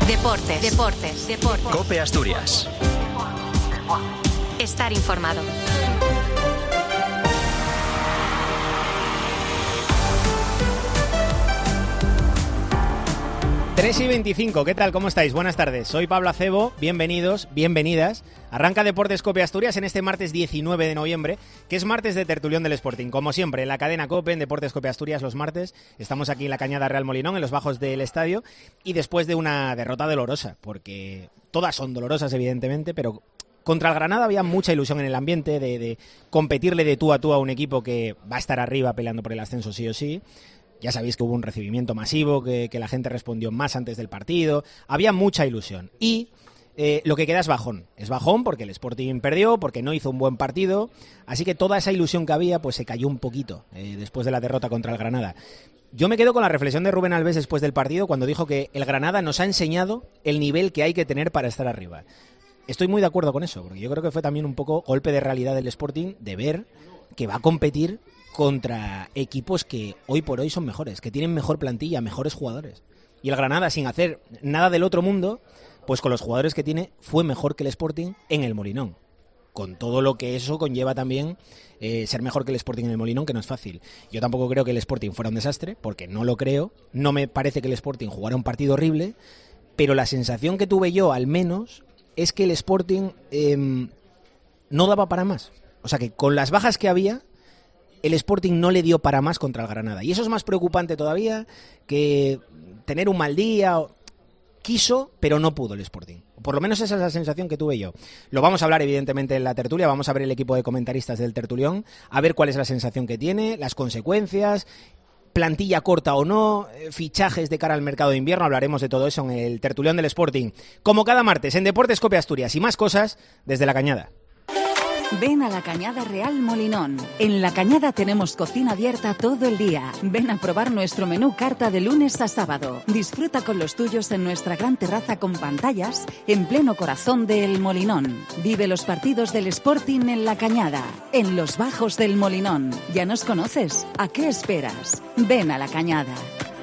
Deportes. COPE Asturias. Estar informado. Tres y 25, ¿qué tal? ¿Cómo estáis? Buenas tardes, soy Pablo Acebo, bienvenidos, bienvenidas. Arranca Deportes COPE Asturias en este martes 19 de noviembre, que es martes de tertulión del Sporting. Como siempre, en la cadena COPE, en Deportes COPE Asturias los martes, estamos aquí en la Cañada Real Molinón, en los bajos del estadio, y después de una derrota dolorosa, porque todas son dolorosas evidentemente, pero contra el Granada había mucha ilusión en el ambiente de competirle de tú a un equipo que va a estar arriba peleando por el ascenso sí o sí. Ya sabéis que hubo un recibimiento masivo, que la gente respondió más antes del partido. Había mucha ilusión. Y lo que queda es bajón. Es bajón porque el Sporting perdió, porque no hizo un buen partido. Así que toda esa ilusión que había pues se cayó un poquito después de la derrota contra el Granada. Yo me quedo con la reflexión de Rubén Albés después del partido cuando dijo que el Granada nos ha enseñado el nivel que hay que tener para estar arriba. Estoy muy de acuerdo con eso, porque yo creo que fue también un poco golpe de realidad del Sporting de ver que va a competir contra equipos que hoy por hoy son mejores, que tienen mejor plantilla, mejores jugadores. Y el Granada, sin hacer nada del otro mundo, pues con los jugadores que tiene, fue mejor que el Sporting en el Molinón. Con todo lo que eso conlleva también ser mejor que el Sporting en el Molinón, que no es fácil. Yo tampoco creo que el Sporting fuera un desastre, porque no lo creo. No me parece que el Sporting jugara un partido horrible, pero la sensación que tuve yo, al menos, es que el Sporting no daba para más. O sea que con las bajas que había, el Sporting no le dio para más contra el Granada. Y eso es más preocupante todavía que tener un mal día. Quiso, pero no pudo el Sporting. Por lo menos esa es la sensación que tuve yo. Lo vamos a hablar evidentemente en la tertulia, vamos a ver el equipo de comentaristas del tertulión, a ver cuál es la sensación que tiene, las consecuencias, plantilla corta o no, fichajes de cara al mercado de invierno, hablaremos de todo eso en el tertulión del Sporting. Como cada martes en Deportes COPE Asturias y más cosas desde la Cañada. Ven a la Cañada Real Molinón. En la Cañada tenemos cocina abierta todo el día. Ven a probar nuestro menú carta de lunes a sábado. Disfruta con los tuyos en nuestra gran terraza con pantallas en pleno corazón del Molinón. Vive los partidos del Sporting en la Cañada, en los bajos del Molinón. ¿Ya nos conoces? ¿A qué esperas? Ven a la Cañada.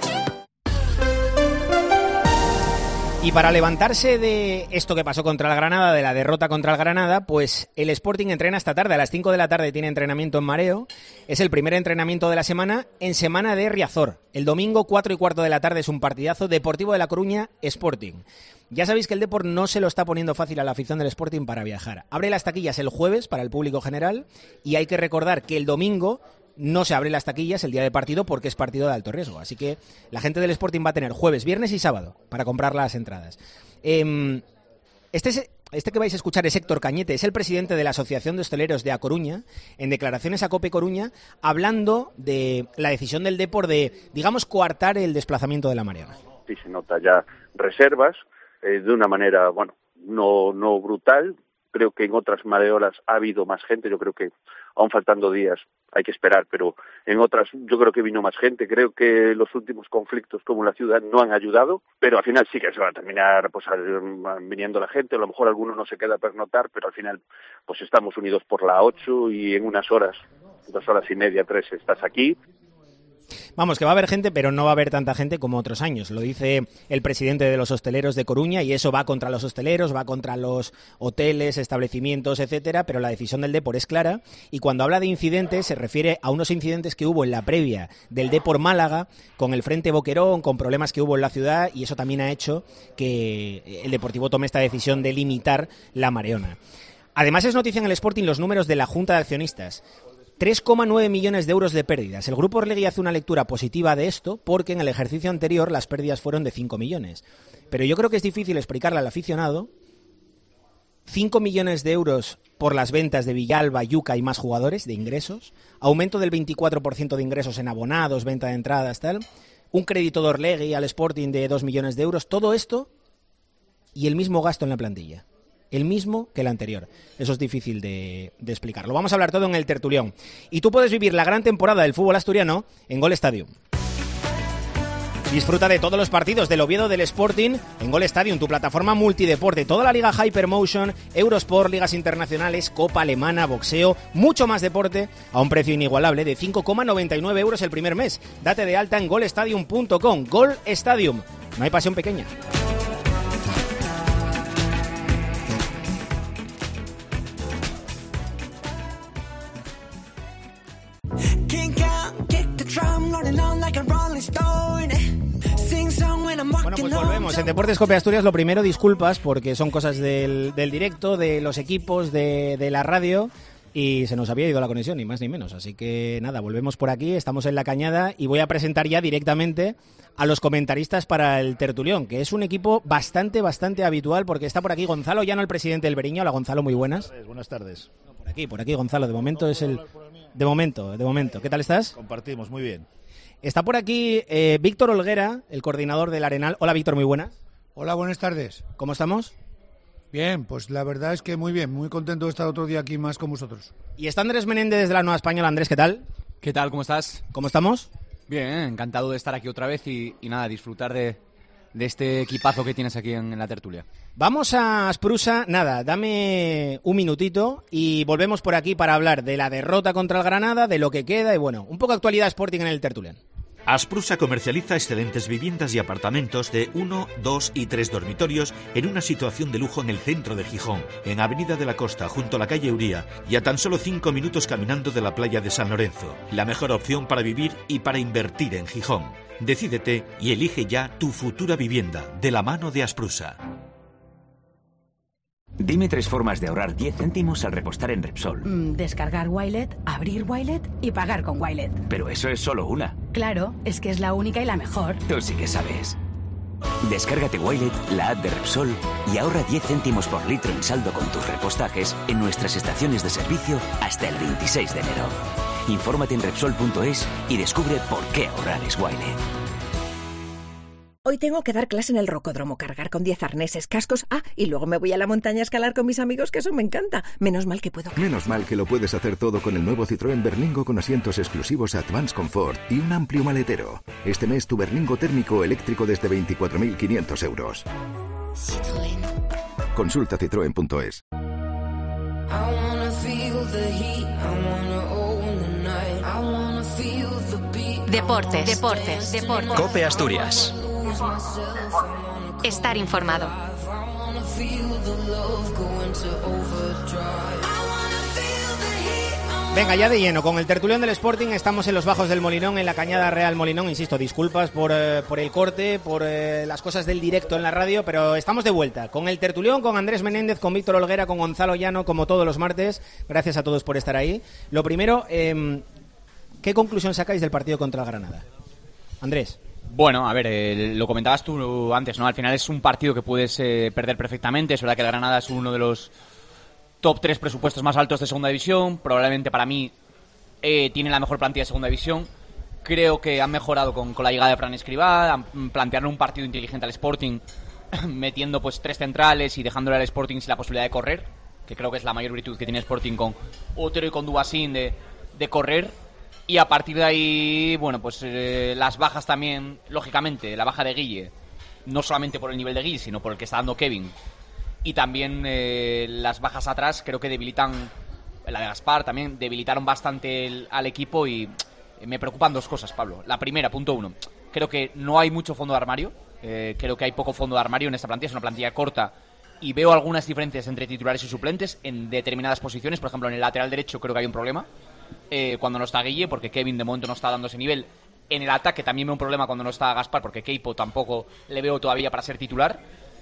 Y para levantarse de esto que pasó contra el Granada, de la derrota contra el Granada, pues el Sporting entrena esta tarde, a las 5 de la tarde tiene entrenamiento en Mareo. Es el primer entrenamiento de la semana en semana de Riazor. El domingo, 4:15 de la tarde, es un partidazo. Deportivo de La Coruña, Sporting. Ya sabéis que el Depor no se lo está poniendo fácil a la afición del Sporting para viajar. Abre las taquillas el jueves para el público general y hay que recordar que el domingo no se abren las taquillas el día de partido porque es partido de alto riesgo. Así que la gente del Sporting va a tener jueves, viernes y sábado para comprar las entradas. Este que vais a escuchar es Héctor Cañete, es el presidente de la Asociación de Hosteleros de A Coruña, en declaraciones a COPE Coruña, hablando de la decisión del Depor de, digamos, coartar el desplazamiento de la Mariana. Sí, se nota ya reservas de una manera, bueno, no brutal. Creo que en otras mareolas ha habido más gente. Yo creo que aún faltando días hay que esperar, pero en otras yo creo que vino más gente. Creo que los últimos conflictos como la ciudad no han ayudado, pero al final sí que se va a terminar pues viniendo la gente. A lo mejor alguno no se queda a pernotar, pero al final pues estamos unidos por la 8 y en unas horas, 2 horas y media, 3 estás aquí. Vamos, que va a haber gente, pero no va a haber tanta gente como otros años. Lo dice el presidente de los hosteleros de Coruña y eso va contra los hosteleros, va contra los hoteles, establecimientos, etcétera, pero la decisión del Depor es clara y cuando habla de incidentes se refiere a unos incidentes que hubo en la previa del Depor Málaga con el Frente Boquerón, con problemas que hubo en la ciudad y eso también ha hecho que el Deportivo tome esta decisión de limitar la Mareona. Además es noticia en el Sporting los números de la Junta de Accionistas. 3,9 millones de euros de pérdidas. El Grupo Orlegui hace una lectura positiva de esto porque en el ejercicio anterior las pérdidas fueron de 5 millones. Pero yo creo que es difícil explicarle al aficionado 5 millones de euros por las ventas de Villalba, Yuca y más jugadores de ingresos, aumento del 24% de ingresos en abonados, venta de entradas, tal, un crédito de Orlegui al Sporting de 2 millones de euros, todo esto y el mismo gasto en la plantilla. El mismo que el anterior. Eso es difícil de explicar. Lo vamos a hablar todo en el tertulión. Y tú puedes vivir la gran temporada del fútbol asturiano en Gol Stadium. Disfruta de todos los partidos del Oviedo del Sporting en Gol Stadium, tu plataforma multideporte. Toda la liga Hypermotion, Eurosport, ligas internacionales, Copa Alemana, boxeo, mucho más deporte a un precio inigualable de 5,99 euros el primer mes. Date de alta en golstadium.com. Gol Stadium. No hay pasión pequeña. Volvemos en Deportes Cope Asturias. Lo primero, disculpas, porque son cosas del directo, de los equipos, de la radio, y se nos había ido la conexión, ni más ni menos. Así que nada, volvemos por aquí, estamos en La Cañada y voy a presentar ya directamente a los comentaristas para el tertulión, que es un equipo bastante habitual, porque está por aquí Gonzalo Llano, el presidente del Beriño. Hola, Gonzalo, muy buenas. Buenas tardes. No, por aquí, Gonzalo, de momento es el... De momento. ¿Qué tal estás? Compartimos, muy bien. Está por aquí Víctor Olguera, el coordinador del Arenal. Hola, Víctor, muy buenas. Hola, buenas tardes. ¿Cómo estamos? Bien, pues la verdad es que muy bien, muy contento de estar otro día aquí más con vosotros. Y está Andrés Menéndez desde la Nueva Española. Andrés, ¿qué tal? ¿Qué tal? ¿Cómo estás? ¿Cómo estamos? Bien, encantado de estar aquí otra vez y nada, disfrutar de este equipazo que tienes aquí en la tertulia. Vamos a Asprusa. Nada, dame un minutito y volvemos por aquí para hablar de la derrota contra el Granada, de lo que queda y bueno, un poco de actualidad Sporting en el tertulión. Asprusa comercializa excelentes viviendas y apartamentos de 1, 2 y 3 dormitorios en una situación de lujo en el centro de Gijón, en Avenida de la Costa, junto a la calle Uría, y a tan solo 5 minutos caminando de la playa de San Lorenzo. La mejor opción para vivir y para invertir en Gijón. Decídete y elige ya tu futura vivienda, de la mano de Asprusa. Dime 3 formas de ahorrar 10 céntimos al repostar en Repsol. Descargar Wilet, abrir Wilet y pagar con Wilet. Pero eso es solo una. Claro, es que es la única y la mejor. Tú sí que sabes. Descárgate Wilet, la app de Repsol, y ahorra 10 céntimos por litro en saldo con tus repostajes en nuestras estaciones de servicio hasta el 26 de enero. Infórmate en Repsol.es y descubre por qué ahorrar es Wilet. Hoy tengo que dar clase en el rocódromo, cargar con 10 arneses, cascos, y luego me voy a la montaña a escalar con mis amigos, que eso me encanta. Menos mal que puedo... Menos mal que lo puedes hacer todo con el nuevo Citroën Berlingo con asientos exclusivos Advance Comfort y un amplio maletero. Este mes tu Berlingo térmico eléctrico desde 24.500 euros. Citroën. Consulta citroen.es. Deportes. Cope Asturias. Estar informado. Venga, ya de lleno, con el tertulión del Sporting estamos en los bajos del Molinón, en la Cañada Real Molinón. Insisto, disculpas por el corte, por las cosas del directo en la radio, pero estamos de vuelta con el tertulión, con Andrés Menéndez, con Víctor Olguera, con Gonzalo Llano, como todos los martes. Gracias a todos por estar ahí. Lo primero, ¿qué conclusión sacáis del partido contra el Granada? Andrés. Bueno, a ver, lo comentabas tú antes, ¿no? Al final es un partido que puedes perder perfectamente. Es verdad que el Granada es uno de los top 3 presupuestos más altos de segunda división. Probablemente para mí tiene la mejor plantilla de segunda división. Creo que han mejorado con la llegada de Fran Escribá, plantearon un partido inteligente al Sporting, metiendo pues 3 centrales y dejándole al Sporting sin la posibilidad de correr, que creo que es la mayor virtud que tiene Sporting con Otero y con Dubasín de correr. Y a partir de ahí, bueno, pues las bajas también, lógicamente, la baja de Guille, no solamente por el nivel de Guille, sino por el que está dando Kevin. Y también las bajas atrás creo que debilitan, la de Gaspar también, debilitaron bastante al equipo y me preocupan 2 cosas, Pablo. La primera, punto 1, creo que no hay mucho fondo de armario, creo que hay poco fondo de armario en esta plantilla, es una plantilla corta y veo algunas diferencias entre titulares y suplentes en determinadas posiciones. Por ejemplo, en el lateral derecho creo que hay un problema cuando no está Guille, porque Kevin de momento no está dando ese nivel. En el ataque también veo un problema cuando no está Gaspar, porque Keipo tampoco le veo todavía para ser titular.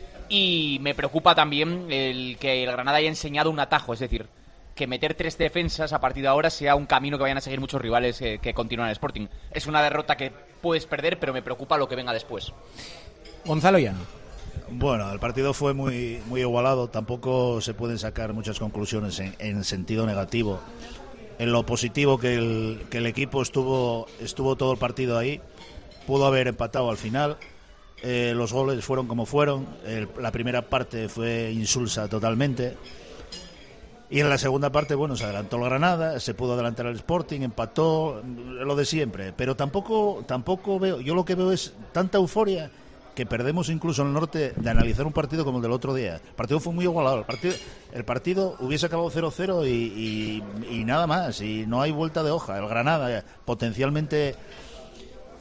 Y me preocupa también el que el Granada haya enseñado un atajo, es decir, que meter 3 defensas a partir de ahora sea un camino que vayan a seguir muchos rivales que continúan en el Sporting. Es una derrota que puedes perder, pero me preocupa lo que venga después. Gonzalo Llano. Bueno, el partido fue muy igualado, tampoco se pueden sacar muchas conclusiones en sentido negativo. En lo positivo que el equipo estuvo todo el partido ahí, pudo haber empatado al final. Los goles fueron como fueron. La primera parte fue insulsa totalmente. Y en la segunda parte, bueno, se adelantó el Granada, se pudo adelantar el Sporting, empató, lo de siempre. Pero tampoco veo, yo lo que veo es tanta euforia que perdemos incluso en el norte de analizar un partido como el del otro día. El partido fue muy igualado. El partido hubiese acabado 0-0 y nada más. Y no hay vuelta de hoja. El Granada potencialmente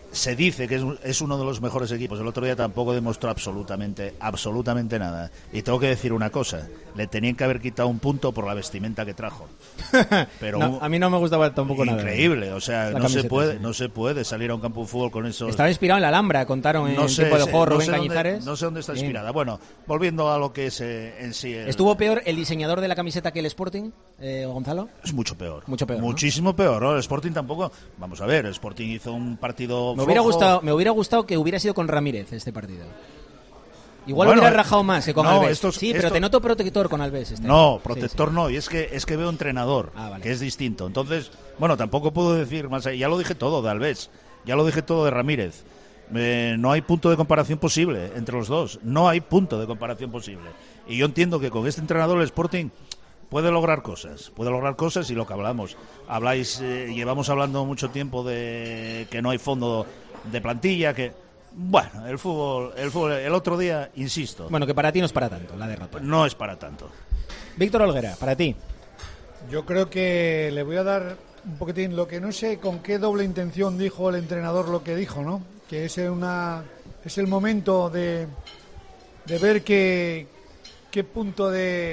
se dice que es uno de los mejores equipos. El otro día tampoco demostró absolutamente nada. Y tengo que decir una cosa, le tenían que haber quitado un punto por la vestimenta que trajo. Pero no, a mí no me gustaba tampoco nada. Increíble, o sea, no se puede salir a un campo de fútbol con eso. Estaba inspirado en la Alhambra, contaron en tipo de juego Rubén Cañizares. No sé dónde está inspirada. Bueno, volviendo a lo que es en sí. ¿Estuvo peor el diseñador de la camiseta que el Sporting, Gonzalo? Es mucho peor. Muchísimo peor, ¿no? El Sporting tampoco. Vamos a ver, el Sporting hizo un partido. Me hubiera gustado que hubiera sido con Ramírez este partido. Igual hubiera rajado más que con Alves. Pero te noto protector con Alves. Protector no. Y es que veo entrenador, vale. Que es distinto. Entonces, bueno, tampoco puedo decir más. Ya lo dije todo de Alves. Ya lo dije todo de Ramírez. No hay punto de comparación posible entre los dos. No hay punto de comparación posible. Y yo entiendo que con este entrenador el Sporting puede lograr cosas y lo que hablamos. Llevamos hablando mucho tiempo de que no hay fondo de plantilla, que bueno, el fútbol el otro día, insisto. Bueno, que para ti no es para tanto la derrota. No es para tanto. Víctor Olguera, para ti. Yo creo que le voy a dar un poquitín, lo que no sé con qué doble intención dijo el entrenador lo que dijo, ¿no? Que es el momento de ver qué punto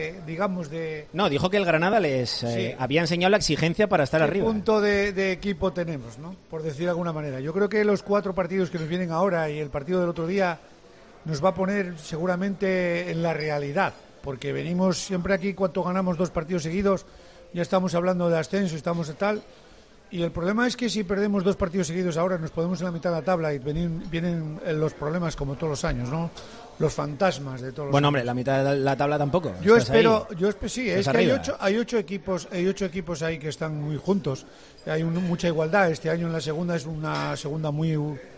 No, dijo que el Granada les había enseñado la exigencia para estar arriba. ¿Qué punto de equipo tenemos, ¿no? Por decir de alguna manera. Yo creo que los 4 partidos que nos vienen ahora y el partido del otro día nos va a poner seguramente en la realidad, porque venimos siempre aquí, cuando ganamos 2 partidos seguidos, ya estamos hablando de ascenso, estamos de tal. Y el problema es que si perdemos 2 partidos seguidos ahora nos ponemos en la mitad de la tabla y vienen los problemas como todos los años, ¿no? Los fantasmas de todos los Bueno, años. hombre, la mitad de la tabla tampoco. Yo espero, sí, es que hay 8 equipos ahí que están muy juntos. Hay mucha igualdad. Este año en la segunda es una segunda muy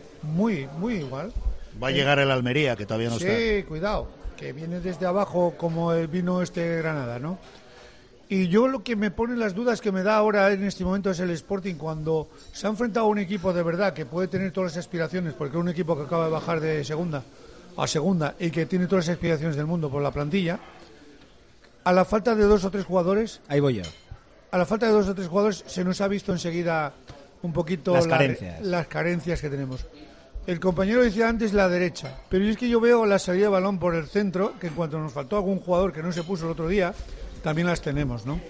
igual. Va a llegar el Almería, que todavía no está. Sí, cuidado, que viene desde abajo como vino este Granada, ¿no? Y yo lo que me pone las dudas que me da ahora en este momento es el Sporting, cuando se ha enfrentado a un equipo de verdad que puede tener todas las aspiraciones, porque es un equipo que acaba de bajar de segunda a segunda y que tiene todas las aspiraciones del mundo por la plantilla. A la falta de 2 o 3 jugadores, ahí voy yo. A la falta de 2 o 3 jugadores se nos ha visto enseguida un poquito las carencias que tenemos. El compañero decía antes la derecha, pero es que yo veo la salida de balón por el centro, que en cuanto nos faltó algún jugador que no se puso el otro día, también las tenemos, ¿no?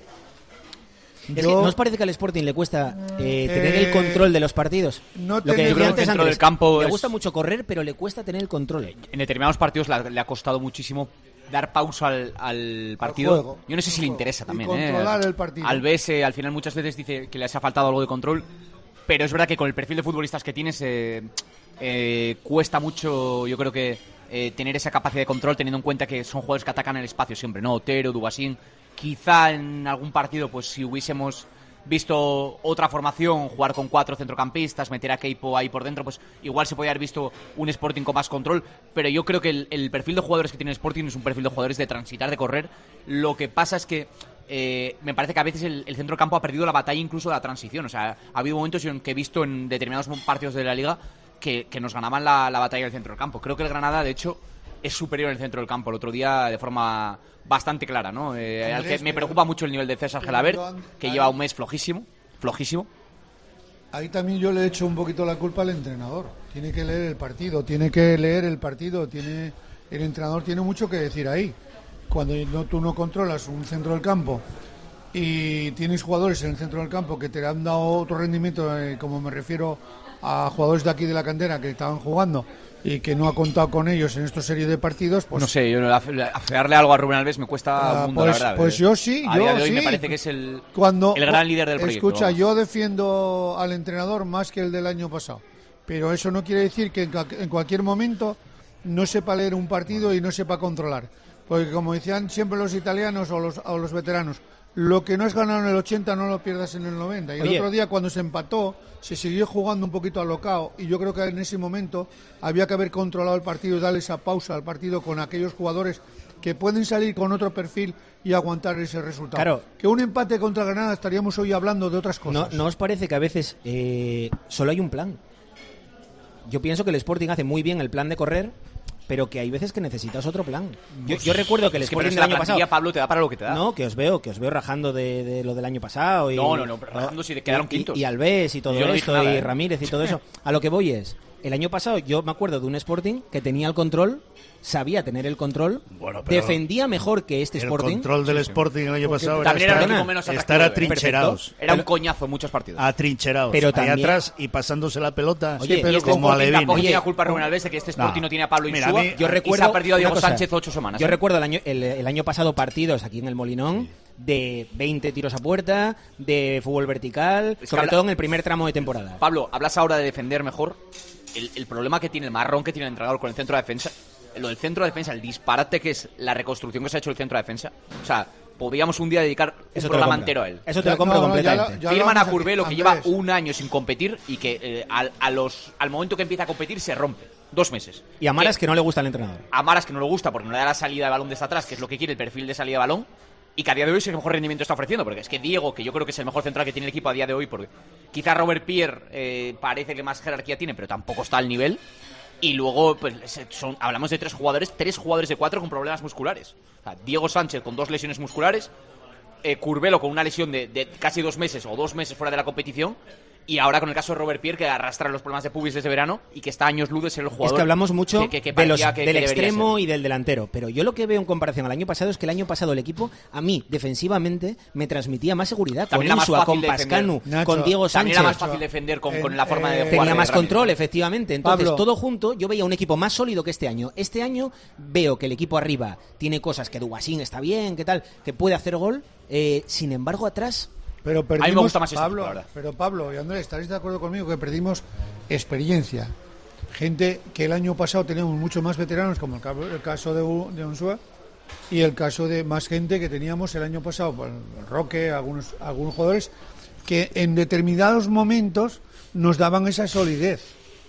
¿No os parece que al Sporting le cuesta tener el control de los partidos? No, lo que decía antes, Andrés, del campo le gusta mucho correr, pero le cuesta tener el control. En determinados partidos le ha costado muchísimo dar pausa al partido. Yo no sé si le interesa también. Controlar el partido. Alves al final muchas veces dice que les ha faltado algo de control, pero es verdad que con el perfil de futbolistas que tienes cuesta mucho, yo creo que tener esa capacidad de control, teniendo en cuenta que son jugadores que atacan el espacio siempre, ¿no? Otero, Dubasín. Quizá en algún partido, pues si hubiésemos visto otra formación, jugar con 4 centrocampistas, meter a Keipo ahí por dentro, pues igual se podría haber visto un Sporting con más control, pero yo creo que el perfil de jugadores que tiene el Sporting es un perfil de jugadores de transitar, de correr. Lo que pasa es que me parece que a veces el centro del campo ha perdido la batalla incluso de la transición. O sea, ha habido momentos en que he visto en determinados partidos de la Liga que nos ganaban la batalla del centro del campo. Creo que el Granada, de hecho, es superior en el centro del campo. El otro día de forma bastante clara, ¿no? Al que me preocupa mucho el nivel de César Gelabert, que lleva un mes flojísimo. Ahí también yo le he hecho un poquito la culpa al entrenador. Tiene que leer el partido. El entrenador tiene mucho que decir ahí. Cuando tú no controlas un centro del campo y tienes jugadores en el centro del campo que te han dado otro rendimiento, como me refiero a jugadores de aquí de la cantera que estaban jugando y que no ha contado con ellos en esta serie de partidos, pues... No sé, yo afearle algo a Rubén Alves me cuesta un mundo, pues, la verdad. Pues yo sí, a día de hoy me parece que es el gran líder del proyecto. Escucha, yo defiendo al entrenador más que el del año pasado, pero eso no quiere decir que en cualquier momento no sepa leer un partido y no sepa controlar. Porque como decían siempre los italianos o los veteranos, lo que no has ganado en el 80 no lo pierdas en el 90. Y el otro día cuando se empató, se siguió jugando un poquito alocado y yo creo que en ese momento había que haber controlado el partido y darle esa pausa al partido con aquellos jugadores que pueden salir con otro perfil y aguantar ese resultado. Claro. Que un empate contra Granada estaríamos hoy hablando de otras cosas. ¿No os parece que a veces solo hay un plan? Yo pienso que el Sporting hace muy bien el plan de correr, pero que hay veces que necesitas otro plan. Yo recuerdo que el Sporting del año pasado... Pablo, te da para lo que te da. No, que os veo rajando de lo del año pasado. Y, no, rajando si quedaron quintos. Y Alves y todo esto, y Ramírez y todo eso. A lo que voy es, el año pasado yo me acuerdo de un Sporting que tenía el control, sabía tener el control, defendía mejor que este Sporting. El control del Sporting el año pasado también era el equipo menos atractivo, estar atrincherados. Era un coñazo en muchos partidos. Atrincherados. Pero ahí también... atrás y pasándose la pelota. Oye, pero como Alevín. Tampoco tiene culpa Rubén Alves de que este Sporting no tiene a Pablo Insúa. Yo recuerdo, y se ha perdido a Diego Sánchez 8 semanas. Yo recuerdo el año pasado partidos aquí en el Molinón de 20 tiros a puerta, de fútbol vertical, sobre todo en el primer tramo de temporada. Pablo, hablas ahora de defender mejor. El problema que tiene, el marrón que tiene el entrenador con el centro de defensa, lo del centro de defensa, el disparate que es la reconstrucción que se ha hecho del centro de defensa. O sea, podríamos un día dedicar un programa entero a él. Eso te lo compro completamente. Firman a Curbelo, que lleva un año sin competir y que al momento que empieza a competir se rompe. 2 meses. Y a Maras que no le gusta el entrenador. A Maras que no le gusta porque no le da la salida de balón desde atrás, que es lo que quiere, el perfil de salida de balón. Y que a día de hoy es el mejor rendimiento está ofreciendo, porque es que Diego, que yo creo que es el mejor central que tiene el equipo a día de hoy, porque quizá Robert Pierre parece que más jerarquía tiene, pero tampoco está al nivel. Y luego pues hablamos de 3 jugadores de 4 con problemas musculares. O sea, Diego Sánchez con 2 lesiones musculares, Curbelo con una lesión de casi 2 meses o 2 meses fuera de la competición. Y ahora con el caso de Robert Pierre, que arrastra los problemas de pubis desde verano y que está años luz de ser el jugador. Es que hablamos mucho del extremo ser. Y del delantero. Pero yo lo que veo en comparación al año pasado es que el año pasado el equipo, a mí, defensivamente, me transmitía más seguridad. También con Insua, con Pascanu, con Diego Sánchez. También era más fácil defender con la forma de jugar. Tenía más control, efectivamente. Entonces, todo junto, yo veía un equipo más sólido que este año. Este año veo que el equipo arriba tiene cosas que Dugasín está bien, que tal, que puede hacer gol. Sin embargo, atrás... Pero perdimos, a mí me gusta más Pablo y Andrés, ¿estaréis de acuerdo conmigo que perdimos experiencia? Gente que el año pasado teníamos mucho más veteranos, como el caso de Insúa, y el caso de más gente que teníamos el año pasado, pues, Roque, algunos jugadores que en determinados momentos nos daban esa solidez.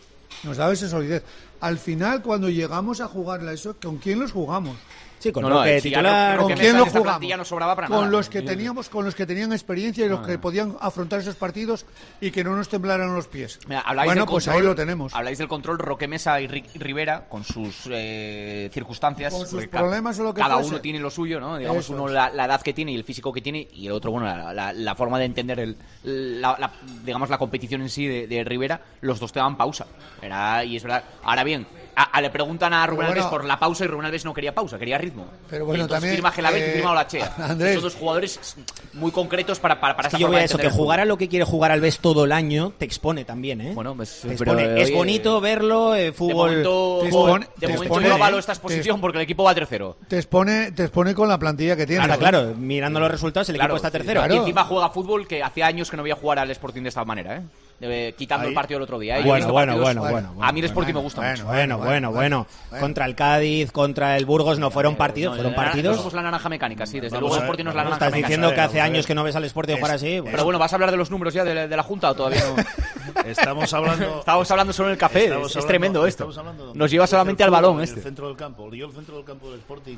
Al final, cuando llegamos a jugarla eso, ¿con quién los jugamos? Sí, con Roque titular. ¿Con quién lo jugamos? No sobraba para con nada. Los que tenían experiencia y los que podían afrontar esos partidos y que no nos temblaran los pies. Mira, pues ahí lo tenemos. Habláis del control Roque Mesa y Rivera con sus circunstancias. Con sus problemas o lo que cada fuese. uno tiene lo suyo, ¿no? Digamos, uno la edad que tiene y el físico que tiene, y el otro, bueno, la forma de entender digamos la competición en sí de Rivera. Los dos te dan pausa. Y es verdad. Ahora bien, le preguntan a Rubén Alves por la pausa y Rubén Alves no quería pausa, quería ritmo. Pero bueno, entonces también firma Gelabert y firma Olachea. Andrés, son dos jugadores muy concretos para es que yo veo eso, que jugar a lo que quiere jugar Alves todo el año te expone también, ¿eh? Bueno, pues, te expone. Es bonito verlo, fútbol. De momento yo avalo esta exposición porque el equipo va 3-0. Te expone con la plantilla que tiene. Claro, mirando los resultados el equipo está tercero. Y encima juega fútbol que hacía años que no veía jugar al Sporting de esta manera, ¿eh? Quitando el partido del otro día. Bueno. A mí el Sporting me gusta mucho. Bueno. Contra el Cádiz, contra el Burgos no fueron partidos, fueron partidos. Somos la naranja mecánica, sí. Desde luego el Sporting no es la naranja mecánica. Estás diciendo que hace años que no ves al Sporting jugar así. Pero bueno, ¿vas a hablar de los números ya de la Junta o todavía no? Estamos hablando solo en el café. Es tremendo esto. Nos lleva solamente al balón el centro del campo. Yo el centro del campo del Sporting...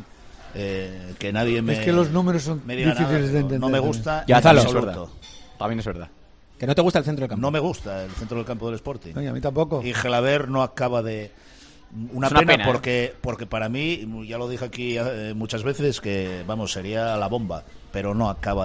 que nadie me... Es que los números son difíciles de entender. No me gusta. Ya, también es verdad. ¿Que no te gusta el centro del campo? No me gusta el centro del campo del Sporting. No, y a mí tampoco. Y Gelabert no acaba de... Una pena porque para mí, ya lo dije aquí muchas veces, que vamos, sería la bomba, pero no acaba.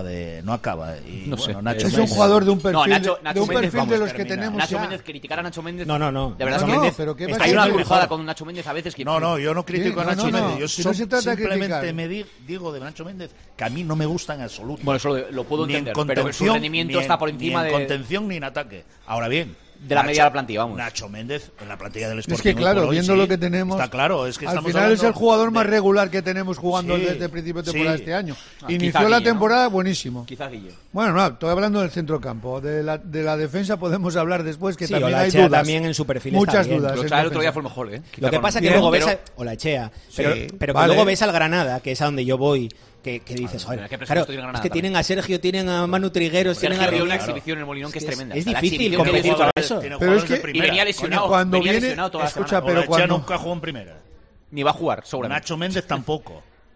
Y, no sé. Bueno, Nacho es Méndez, un jugador de un perfil, Nacho de, un Méndez, perfil de los que tenemos Nacho ya. Méndez, criticar a Nacho Méndez... No. De verdad, no, Méndez, pero ¿qué hay una cruzada con Nacho Méndez a veces que... No, yo no critico a Nacho Méndez. Yo si no se trata de simplemente digo de Nacho Méndez que a mí no me gusta en absoluto. Bueno, eso lo puedo entender, pero su rendimiento está por encima ni en contención ni en ataque. Ahora bien... De la media de la plantilla, vamos. Nacho Méndez en la plantilla del Sporting. Es que claro, viendo lo que tenemos... Está claro, es que al final es el jugador más regular que tenemos jugando desde el principio de temporada este año. Inició la temporada buenísimo. Quizás Guille. Bueno, no, estoy hablando del centrocampo. De la defensa podemos hablar después, que también Olachea hay dudas. También en su perfil muchas está dudas. El otro día fue el mejor, ¿eh? Lo que pasa es que luego ves a Olachea, pero que luego ves al Granada, que es a donde yo voy... Que dices, joder, claro, es que tienen a Sergio, tienen a Manu Trigueros, tienen a... una exhibición en el Molinón que es tremenda. Es difícil competir con eso. Pero es que... Y venía lesionado. Cuando venía viene... lesionado toda Escucha, la semana. pero cuando... nunca jugó en primera. Ni va a jugar, seguramente. Nacho Méndez tampoco.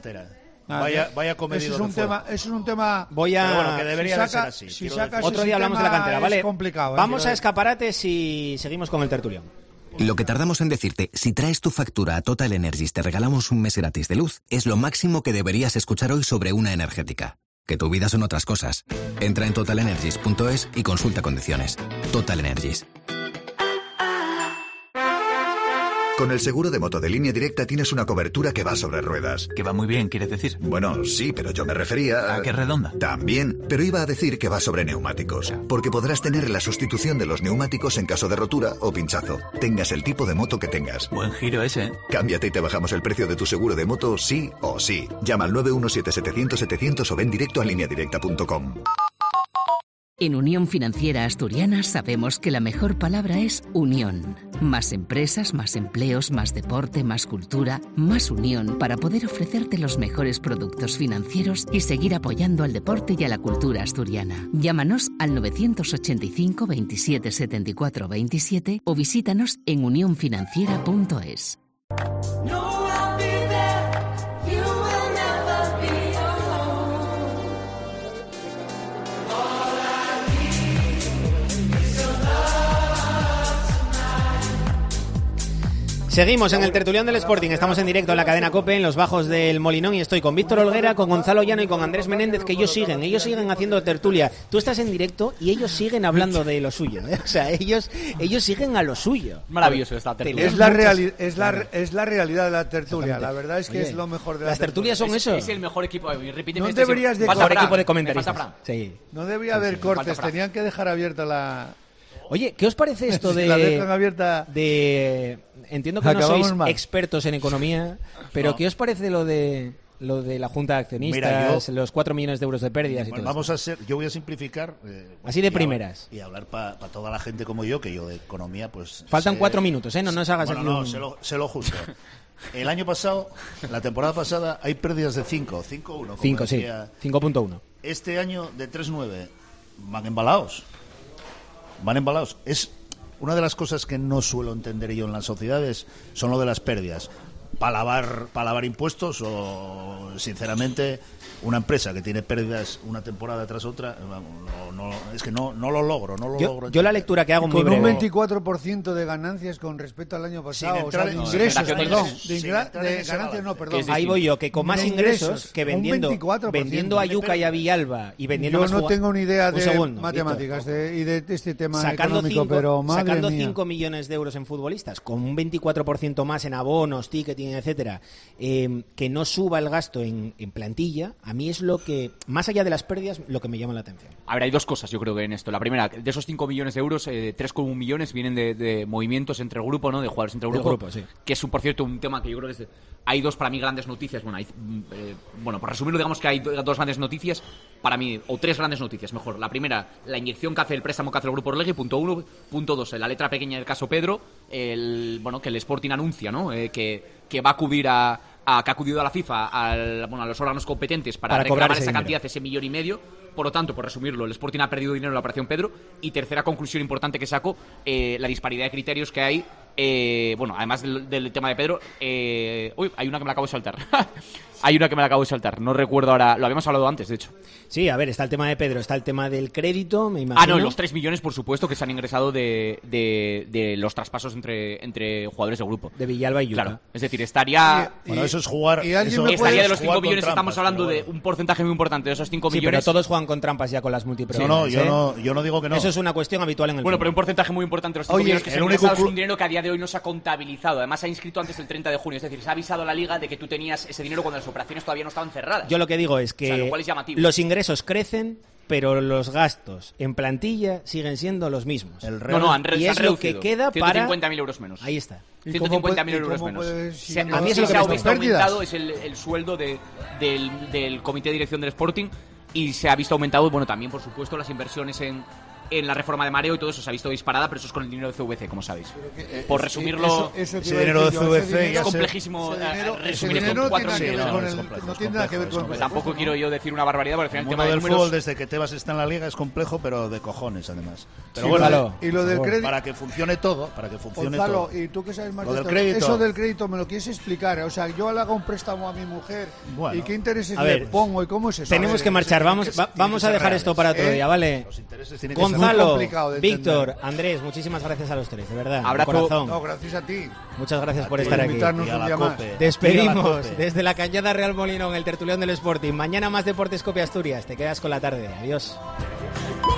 delantera. Vaya comedido Eso es un tema pero bueno, que debería ser así. Otro día hablamos de la cantera, ¿vale? Es complicado. Vamos a escaparates y seguimos con el tertulión. Lo que tardamos en decirte, si traes tu factura a Total Energies te regalamos un mes gratis de luz, es lo máximo que deberías escuchar hoy sobre una energética. Que tu vida son otras cosas. Entra en totalenergies.es y consulta condiciones. Total Energies. Con el seguro de moto de Línea Directa tienes una cobertura que va sobre ruedas. Que va muy bien, ¿quieres decir? Bueno, sí, pero yo me refería ¿A qué redonda? También, pero iba a decir que va sobre neumáticos. Porque podrás tener la sustitución de los neumáticos en caso de rotura o pinchazo. Tengas el tipo de moto que tengas. Buen giro ese, ¿eh? Cámbiate y te bajamos el precio de tu seguro de moto sí o sí. Llama al 917-700-700 o ven directo a lineadirecta.com. En Unión Financiera Asturiana sabemos que la mejor palabra es unión. Más empresas, más empleos, más deporte, más cultura, más unión para poder ofrecerte los mejores productos financieros y seguir apoyando al deporte y a la cultura asturiana. Llámanos al 985 27 74 27 o visítanos en unionfinanciera.es. Seguimos en el tertulión del Sporting, estamos en directo en la cadena COPE, en los bajos del Molinón, y estoy con Víctor Olguera, con Gonzalo Llano y con Andrés Menéndez, que ellos siguen haciendo tertulia. Tú estás en directo y ellos siguen hablando de lo suyo, ¿eh? O sea, ellos siguen a lo suyo. Maravilloso esta tertulia. Es la realidad de la tertulia, la verdad es que Oye, es lo mejor de la las tertulias son eso. Es el mejor equipo, repíteme. No deberías de mejor equipo de comentaristas. Sí. No debería haber cortes, tenían que dejar abierta la... Oye, ¿qué os parece esto si la dejan abierta... Entiendo que no sois expertos en economía, pero ¿qué os parece lo de la Junta de Accionistas, los 4 millones de euros de pérdidas y todo esto? Yo voy a simplificar. Así de primeras. Y hablar para toda la gente como yo, que yo de economía, pues... Faltan 4 minutos, ¿eh? No nos hagas aquí sé lo justo. El año pasado, la temporada pasada, hay pérdidas de 5, 5-1. 5, sí, 5.1. Este año de 3.9 van embalados. Es una de las cosas que no suelo entender yo en las sociedades, son lo de las pérdidas. Para lavar impuestos o, sinceramente, una empresa que tiene pérdidas una temporada tras otra, es que no lo logro. Yo la lectura que hago muy breve. Con un 24% de ganancias con respecto al año pasado, de ingresos, perdón. Ahí voy yo, que con más ingresos que vendiendo a Yuca y a Villalba y vendiendo yo no tengo ni idea de matemáticas y de este tema económico, pero sacando 5 millones de euros en futbolistas, con un 24% más en abonos, ticketing, etcétera, que no suba el gasto en plantilla, a mí es lo que, más allá de las pérdidas, lo que me llama la atención. A ver, hay dos cosas yo creo que en esto. La primera, de esos 5 millones de euros, 3,1 millones vienen de movimientos entre el grupo, ¿no? De jugadores entre el grupo, sí. Que es, por cierto, un tema que yo creo que hay dos para mí grandes noticias. Bueno, por resumirlo, digamos que hay dos grandes noticias para mí, o 3 grandes noticias, mejor. La primera, la inyección que hace el préstamo que hace el grupo Orlegui, punto 1. Punto 2, la letra pequeña del caso Pedro, que el Sporting anuncia, ¿no? Que va a acudir que ha acudido a la FIFA, a los órganos competentes para reclamar esa cantidad, ese 1,5 millones. Por lo tanto, por resumirlo, el Sporting ha perdido dinero en la operación Pedro. Y tercera conclusión importante que saco, la disparidad de criterios que hay. Además del tema de Pedro, hay una que me la acabo de saltar. No recuerdo ahora, lo habíamos hablado antes, de hecho. Sí, a ver, está el tema de Pedro, está el tema del crédito, me imagino. Los 3 millones, por supuesto, que se han ingresado de los traspasos entre jugadores del grupo. De Villalba y Yuca. Claro, es decir, estaría... eso es jugar... Estaría de los 5 millones, estamos hablando de un porcentaje muy importante de esos 5 millones. Sí, pero todos juegan con trampas ya con las multipropiedades. Yo no digo que no. Eso es una cuestión habitual en el Bueno, pero un porcentaje muy importante de los 5 millones que se han ingresado es un dinero que a día de hoy no se ha contabilizado. Además, se ha inscrito antes del 30 de junio. Es decir, se ha avisado a la Liga de que tú tenías ese dinero cuando las operaciones todavía no estaban cerradas. Yo lo que digo es que lo cual es llamativo. Los ingresos crecen, pero los gastos en plantilla siguen siendo los mismos. Se han reducido. Lo que queda para... 150.000 euros menos. Ahí está. 150.000 euros menos. A mí es lo que se ha visto aumentado es el sueldo del comité de dirección del Sporting, y se ha visto aumentado, también por supuesto las inversiones en en la reforma de mareo y todo eso se ha visto disparada, pero eso es con el dinero de CVC, como sabéis. Por resumirlo, ese dinero de CVC es complejísimo resumir esto en 4 minutos. No tiene nada que ver con Tampoco quiero yo decir una barbaridad, porque al final el tema del fútbol, desde que Tebas está en la liga, es complejo, pero de cojones, además. Pero sí, bueno, y lo del crédito, para que funcione todo, Gonzalo, y tú que sabes más lo de del esto, crédito. Eso del crédito me lo quieres explicar. O sea, yo le hago un préstamo a mi mujer, bueno, y qué intereses a ver, le pongo y cómo es eso. Tenemos que marchar, vamos a dejar esto para otro día, ¿vale? Gonzalo, Víctor, Andrés, muchísimas gracias a los tres, de verdad. Abrazo. Corazón. No, gracias a ti. Muchas gracias por estar aquí. Despedimos desde la Cañada Real Molinón, el tertulión del Sporting. Mañana más Deportes Cope Asturias. Te quedas con la tarde. Adiós.